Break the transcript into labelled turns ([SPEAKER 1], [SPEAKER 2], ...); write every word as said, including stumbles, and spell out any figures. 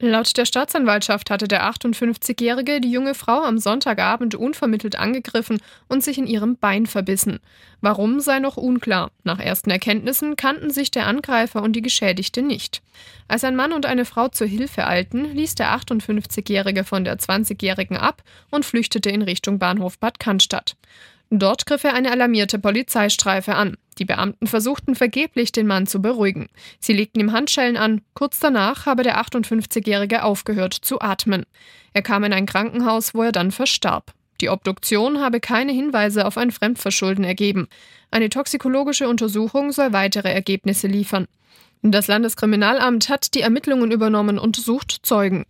[SPEAKER 1] Laut der Staatsanwaltschaft hatte der achtundfünfzigjährige die junge Frau am Sonntagabend unvermittelt angegriffen und sich in ihrem Bein verbissen. Warum, sei noch unklar. Nach ersten Erkenntnissen kannten sich der Angreifer und die Geschädigte nicht. Als ein Mann und eine Frau zur Hilfe eilten, ließ der achtundfünfzigjährige von der zwanzigjährigen ab und flüchtete in Richtung Bahnhof Bad Cannstatt. Dort griff er eine alarmierte Polizeistreife an. Die Beamten versuchten vergeblich, den Mann zu beruhigen. Sie legten ihm Handschellen an. Kurz danach habe der achtundfünfzigjährige aufgehört zu atmen. Er kam in ein Krankenhaus, wo er dann verstarb. Die Obduktion habe keine Hinweise auf ein Fremdverschulden ergeben. Eine toxikologische Untersuchung soll weitere Ergebnisse liefern. Das Landeskriminalamt hat die Ermittlungen übernommen und sucht Zeugen.